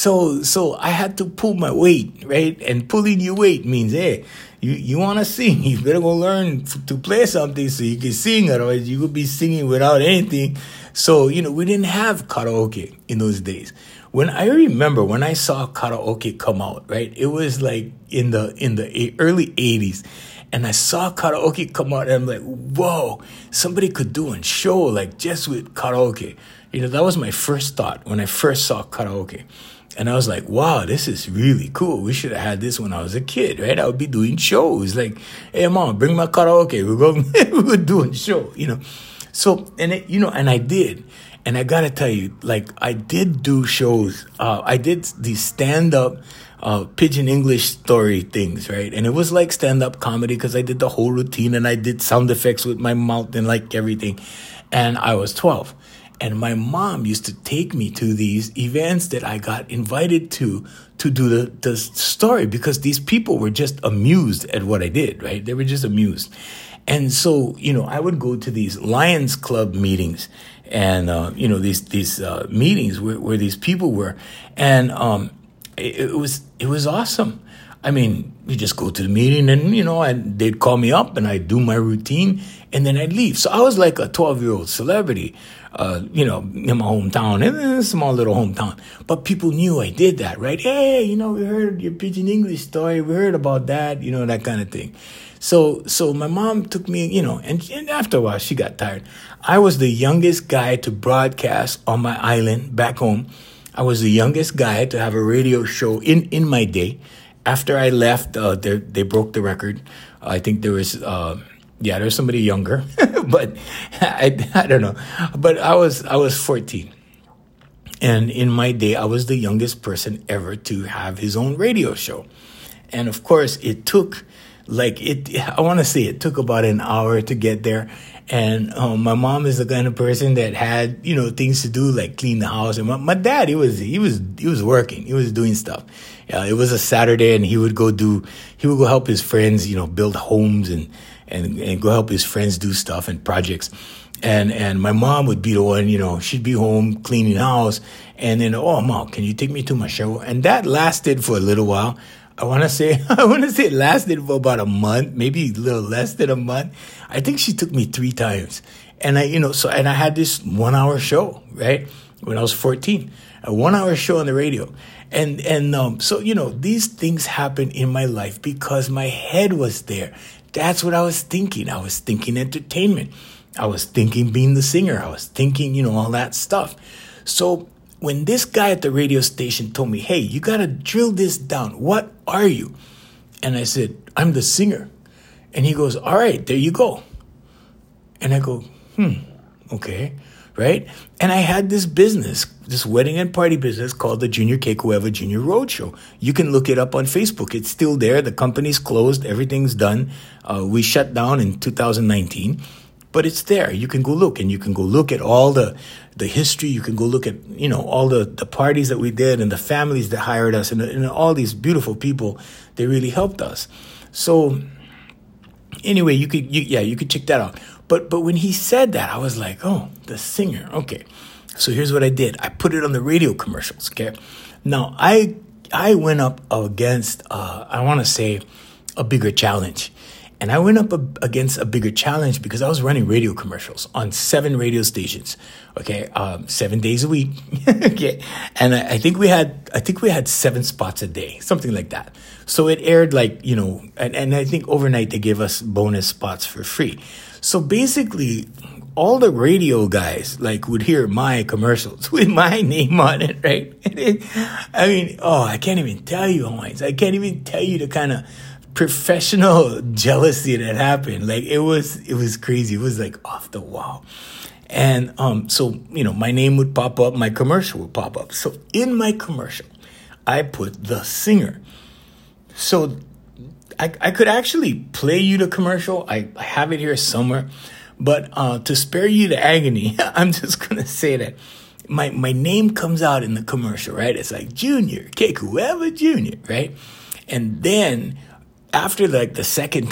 So I had to pull my weight, right? And pulling your weight means, hey, you want to sing, you better go learn to play something so you can sing. Otherwise, you could be singing without anything. So, we didn't have karaoke in those days. I remember when I saw karaoke come out, right? It was like in the early 80s. And I saw karaoke come out, and I'm like, whoa, somebody could do a show like just with karaoke. That was my first thought when I first saw karaoke. And I was like, wow, this is really cool. We should have had this when I was a kid, right? I would be doing shows like, hey, mom, bring my karaoke. We're doing show, So, and I did. And I got to tell you, like, I did do shows. I did these stand-up Pidgin English story things, right? And it was like stand-up comedy because I did the whole routine and I did sound effects with my mouth and like everything. And I was 12. And my mom used to take me to these events that I got invited to do the story because these people were just amused at what I did, right? They were just amused. And so, I would go to these Lions Club meetings and, these meetings where these people were. And it was awesome. I mean, you just go to the meeting and, and they'd call me up and I'd do my routine and then I'd leave. So I was like a 12-year-old celebrity, in my hometown, in a small little hometown. But people knew I did that, right? Hey, we heard your Pidgin English story. We heard about that, that kind of thing. So my mom took me, and after a while she got tired. I was the youngest guy to broadcast on my island back home. I was the youngest guy to have a radio show in my day. After I left, they broke the record. I think there was, there was somebody younger, but I don't know. But I was 14, And in my day, I was the youngest person ever to have his own radio show. And of course, it took I want to say it took about an hour to get there. And my mom is the kind of person that had, things to do like clean the house. And my dad, he was working, he was doing stuff. It was a Saturday, and he would go help his friends, build homes and go help his friends do stuff and projects. And my mom would be the one, she'd be home cleaning the house. And then, oh, Mom, can you take me to my show? And that lasted for a little while. I want to say it lasted for about a month, maybe a little less than a month. I think she took me 3 times. And I had this 1-hour show, right? When I was 14, a 1-hour show on the radio. So these things happened in my life because my head was there. That's what I was thinking. I was thinking entertainment. I was thinking being the singer. I was thinking, all that stuff. So when this guy at the radio station told me, hey, you got to drill this down. What are you? And I said, I'm the singer. And he goes, all right, there you go. And I go, okay, right? And I had this business, this wedding and party business called the Junior Kekuewa Junior Roadshow. You can look it up on Facebook. It's still there. The company's closed. Everything's done. We shut down in 2019. But it's there. You can go look, and you can go look at all the history. You can go look at, all the parties that we did and the families that hired us and all these beautiful people that really helped us. So anyway, you could check that out. But when he said that, I was like, oh, the singer. Okay. So here's what I did. I put it on the radio commercials. Okay. Now I went up against, I want to say, a bigger challenge. And I went up against a bigger challenge because I was running radio commercials on 7 radio stations, okay, 7 days a week, okay. And I think we had 7 spots a day, something like that. So it aired and I think overnight they gave us bonus spots for free. So basically, all the radio guys would hear my commercials with my name on it, right? I can't even tell you, Hawaiians. I can't even tell you the kind of professional jealousy that happened. It was crazy. It was off the wall. And so my name would pop up, my commercial would pop up. So in my commercial, I put the singer. So I could actually play you the commercial. I have it here somewhere. But to spare you the agony, I'm just going to say that my name comes out in the commercial, right? It's like Junior Kekuewa Junior, right? And then after the second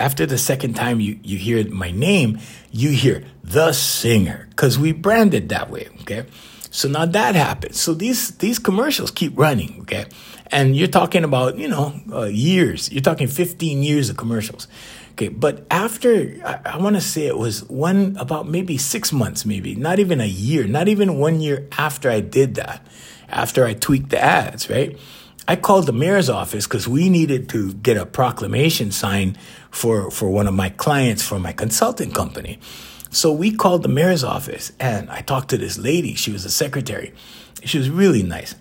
time you hear my name, you hear the singer, because we branded that way, okay? So now that happens. So these commercials keep running, okay? And you're talking about, years. You're talking 15 years of commercials, okay? But after, I want to say it was about maybe 6 months, maybe, not even a year, not even 1 year after I did that, after I tweaked the ads, right? I called the mayor's office because we needed to get a proclamation signed for one of my clients for my consulting company. So we called the mayor's office, and I talked to this lady. She was a secretary. She was really nice.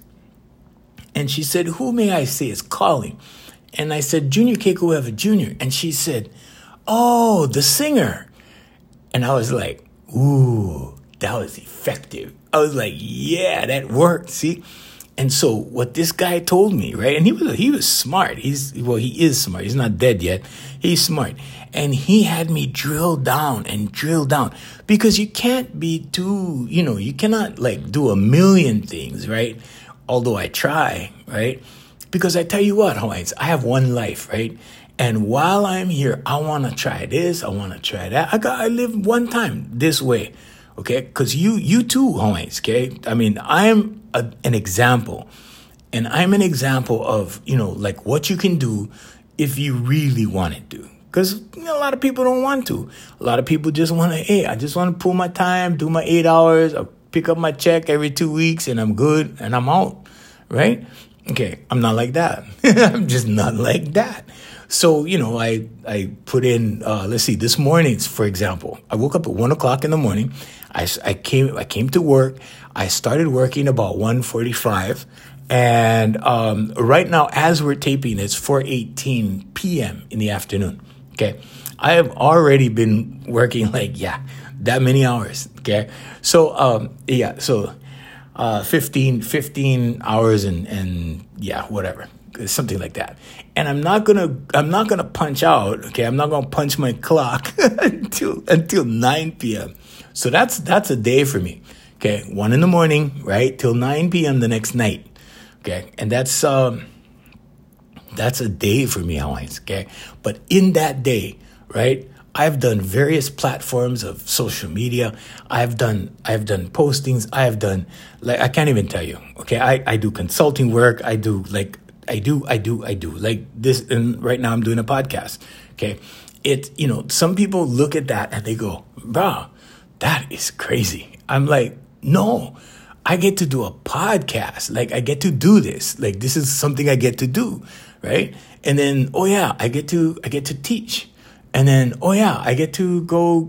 And she said, who may I say is calling? And I said, Junior Kekuewa Jr. And she said, oh, the singer. And I was like, ooh, that was effective. I was like, yeah, that worked, see? And so what this guy told me, right? And he was smart. He is smart. He's not dead yet. He's smart. And he had me drill down because you can't be too, you cannot do a million things, right? Although I try, right? Because I tell you what, Hawaiians, I have one life, right? And while I'm here, I want to try this. I want to try that. I live one time this way. Okay, because you too, Hawaiians, okay? I am an example, and I'm an example of, what you can do if you really want to do. Because a lot of people don't want to. A lot of people just want to, I just want to pull my time, do my 8 hours, I'll pick up my check every 2 weeks, and I'm good, and I'm out, right? Okay, I'm not like that. I'm just not like that. So, I put in, let's see, this morning, for example, I woke up at 1 o'clock in the morning. I came to work. I started working about 1:45. And right now, as we're taping, it's 4:18 p.m. in the afternoon. Okay. I have already been working that many hours. Okay. So, so 15 hours and yeah, whatever, something like that. And I'm not gonna punch out. Okay, I'm not gonna punch my clock until 9 p.m. So that's a day for me. Okay, 1 a.m, right, till 9 p.m. the next night. Okay, and that's a day for me, Hawaiians. Okay, but in that day, right, I've done various platforms of social media. I've done postings. I've done, like, I can't even tell you. Okay, I do consulting work. I do like this, and right now I'm doing a podcast. Okay, some people look at that and they go, "Bro, that is crazy." I'm like, no, I get to do a podcast. Like, I get to do this. Like, this is something I get to do, right? And then, oh yeah, I get to teach. And then, oh yeah, I get to go,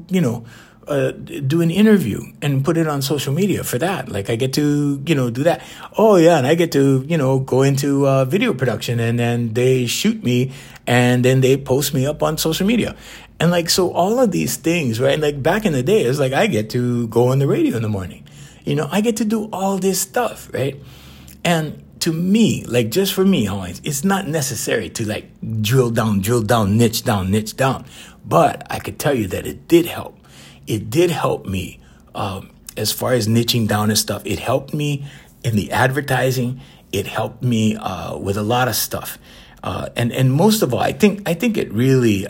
do an interview and put it on social media for that. Like, I get to, do that. Oh yeah, and I get to, go into video production, and then they shoot me and then they post me up on social media. And like, so all of these things, right? Like, back in the day, it's like I get to go on the radio in the morning. I get to do all this stuff, right? And to me, like, just for me, always, it's not necessary to like drill down, niche down. But I could tell you that it did help. It did help me as far as niching down and stuff. It helped me in the advertising. It helped me with a lot of stuff. And most of all, I think it really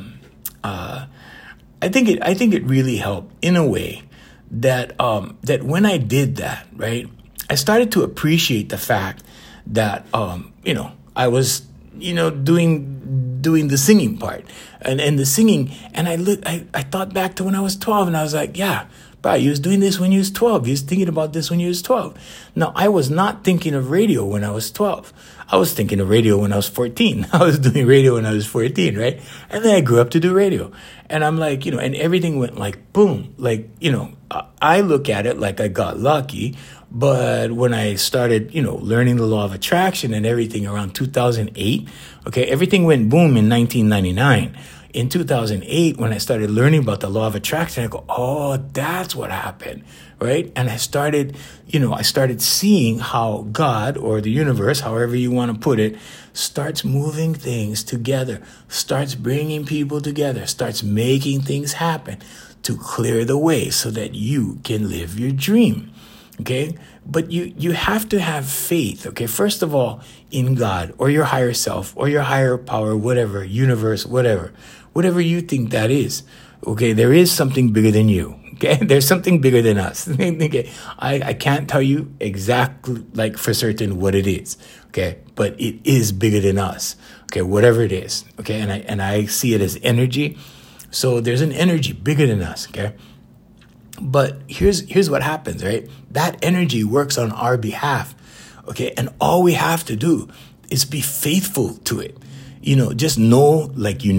I think it really helped in a way that that when I did that, right, I started to appreciate the fact that I was doing the singing part and the singing, and I thought back to when I was 12, and I was like, yeah, bro, you was doing this when you was 12. You was thinking about this when you was 12. Now, I was not thinking of radio when I was 12. I was thinking of radio when I was 14. I was doing radio when I was 14, right? And then I grew up to do radio. And I'm like, and everything went like boom. Like, I look at it like I got lucky. But when I started, learning the law of attraction and everything around 2008, okay, everything went boom in 1999. In 2008, when I started learning about the law of attraction, I go, oh, that's what happened, right? And I started seeing how God, or the universe, however you want to put it, starts moving things together, starts bringing people together, starts making things happen to clear the way so that you can live your dream. Okay, but you have to have faith. Okay, first of all, in God or your higher self or your higher power, whatever, universe, whatever you think that is. Okay, there is something bigger than you. Okay, there's something bigger than us. Okay, I can't tell you exactly, like, for certain what it is. Okay, but it is bigger than us. Okay, whatever it is. Okay, and I see it as energy. So there's an energy bigger than us. Okay. But here's what happens, right? That energy works on our behalf, okay? And all we have to do is be faithful to it. Just know,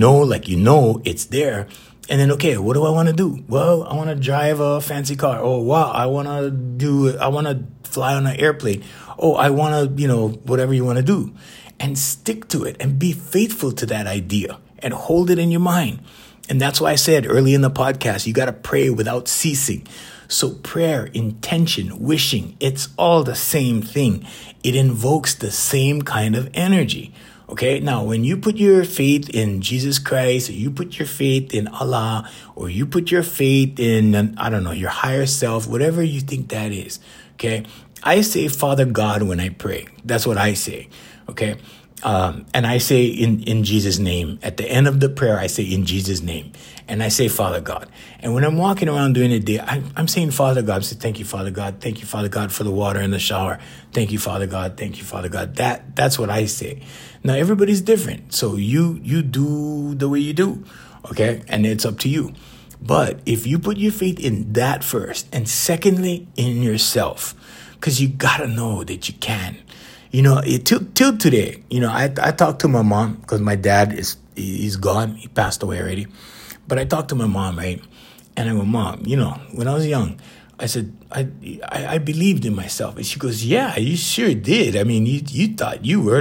it's there. And then, okay, what do I want to do? Well, I want to drive a fancy car. Oh, wow, I want to fly on an airplane. Oh, I want to, whatever you want to do. And stick to it and be faithful to that idea and hold it in your mind. And that's why I said early in the podcast, you got to pray without ceasing. So prayer, intention, wishing, it's all the same thing. It invokes the same kind of energy. Okay, now when you put your faith in Jesus Christ, or you put your faith in Allah, or you put your faith in, I don't know, your higher self, whatever you think that is. Okay, I say Father God when I pray. That's what I say. Okay. And I say in Jesus' name. At the end of the prayer, I say in Jesus' name. And I say Father God. And when I'm walking around during the day, I'm saying Father God. I'm saying, thank you, Father God. Thank you, Father God, for the water in the shower. Thank you, Father God. Thank you, Father God. That's what I say. Now, everybody's different. So you do the way you do. Okay? And it's up to you. But if you put your faith in that first, and secondly, in yourself, because you got to know that you can. Till today, I talked to my mom because my dad he's gone. He passed away already. But I talked to my mom, right? And I go, Mom, when I was young, I said, I believed in myself. And she goes, yeah, you sure did. I mean, you thought you were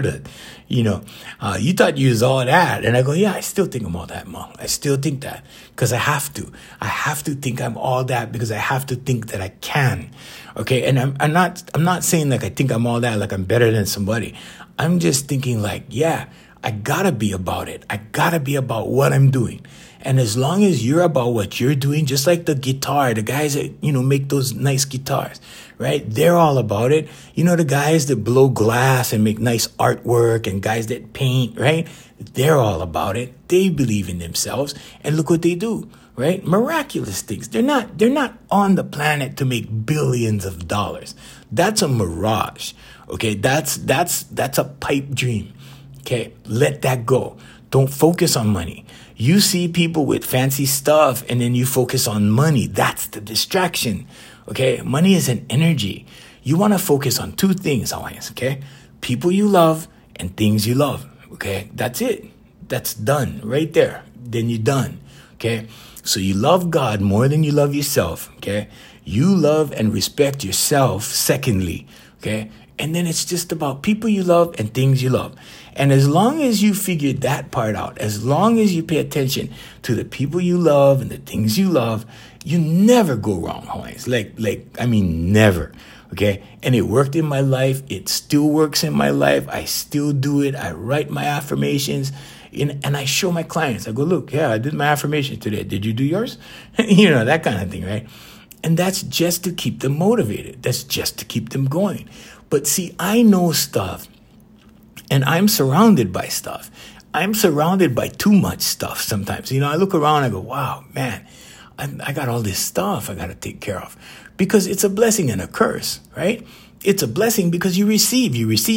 you thought you was all that. And I go, yeah, I still think I'm all that, Mom. I still think that because I have to. I have to think I'm all that because I have to think that I can. Okay. And I'm not saying like I think I'm all that, like I'm better than somebody. I'm just thinking like, yeah, I gotta be about it. I gotta be about what I'm doing. And as long as you're about what you're doing, just like the guitar, the guys that, make those nice guitars, right? They're all about it. The guys that blow glass and make nice artwork and guys that paint, right? They're all about it. They believe in themselves. And look what they do, right? Miraculous things. They're not on the planet to make billions of dollars. That's a mirage. Okay. That's a pipe dream. Okay. Let that go. Don't focus on money. You see people with fancy stuff and then you focus on money. That's the distraction. Okay. Money is an energy. You want to focus on two things, Hawaiians. Okay. People you love and things you love. Okay. That's it. That's done right there. Then you're done. Okay. So you love God more than you love yourself. Okay. You love and respect yourself. Secondly. Okay. And then it's just about people you love and things you love. And as long as you figure that part out, as long as you pay attention to the people you love and the things you love, you never go wrong, Hawaiians. Never. Okay. And it worked in my life. It still works in my life. I still do it. I write my affirmations and I show my clients. I go, look, yeah, I did my affirmation today. Did you do yours? That kind of thing, right? And that's just to keep them motivated. That's just to keep them going. But see, I know stuff. And I'm surrounded by stuff. I'm surrounded by too much stuff sometimes. I look around and I go, wow, man, I got all this stuff I got to take care of. Because it's a blessing and a curse, right? It's a blessing because you receive.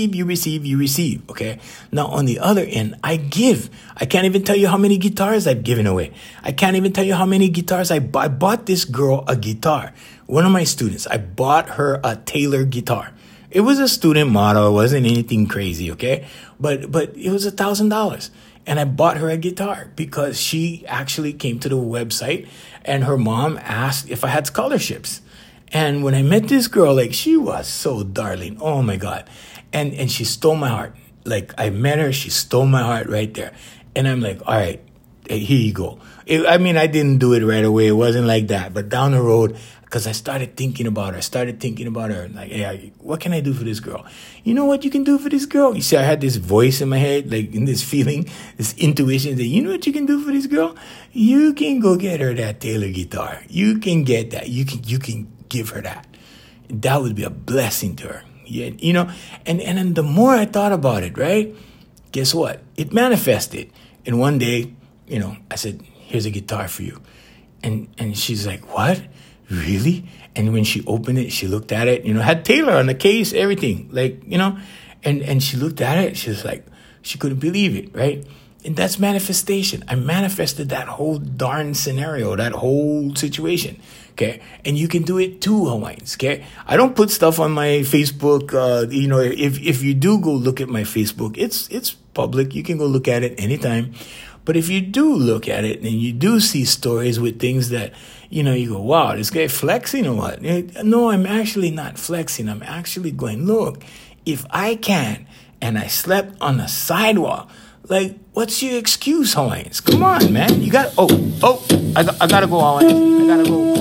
Okay. Now, on the other end, I give. I can't even tell you how many guitars I've given away. I can't even tell you how many guitars I bought this girl a guitar. One of my students, I bought her a Taylor guitar. It was a student model. It wasn't anything crazy, okay? But it was $1,000. And I bought her a guitar because she actually came to the website and her mom asked if I had scholarships. And when I met this girl, she was so darling. Oh my God. And she stole my heart. I met her, she stole my heart right there. And I'm like, all right, here you go. I didn't do it right away. It wasn't like that. But down the road, because I started thinking about her. Like, hey, what can I do for this girl? You know what you can do for this girl? You see, I had this voice in my head, in this feeling, this intuition that, you know what you can do for this girl? You can go get her that Taylor guitar. You can get that. You can give her that. That would be a blessing to her. Yeah, and then the more I thought about it, right? Guess what? It manifested. And one day, I said, here's a guitar for you. And she's like, what? Really? And when she opened it, she looked at it, had Taylor on the case, everything, and she looked at it. She was like, she couldn't believe it, right? And that's manifestation. I manifested that whole darn scenario, that whole situation, okay? And you can do it too, Hawaiians, okay? I don't put stuff on my Facebook. If you do go look at my Facebook, it's public. You can go look at it anytime. But if you do look at it and you do see stories with things that, you go, wow, this guy flexing or what? No, I'm actually not flexing. I'm actually going, look, if I can and I slept on the sidewalk, what's your excuse, Hawaiians? Come on, man. You got, I gotta go, Hawaiians. I gotta go.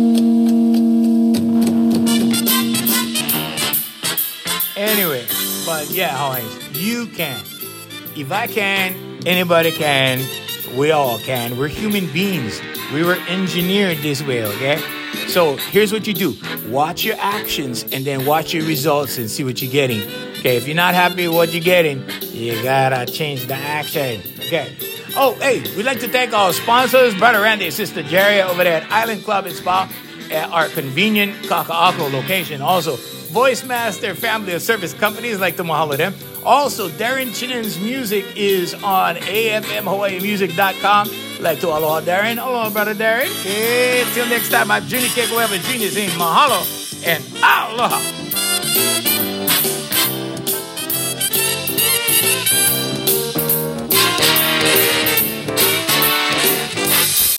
Anyway, but yeah, Hawaiians, you can. If I can, anybody can. We all can. We're human beings. We were engineered this way, okay? So here's what you do. Watch your actions and then watch your results and see what you're getting. Okay, if you're not happy with what you're getting, you gotta change the action. Okay. Oh, hey, we'd like to thank our sponsors, Brother Randy and Sister Jerry over there at Island Club and Spa at our convenient Kaka'ako location. Also, Voice Master Family of Service Companies, like to mahalo them. Also, Darren Chinan's music is on AFMHawaiiMusic.com. Like to aloha, Darren. Aloha, Brother Darren. Okay, till next time, I'm Junior K. Junior saying mahalo and aloha.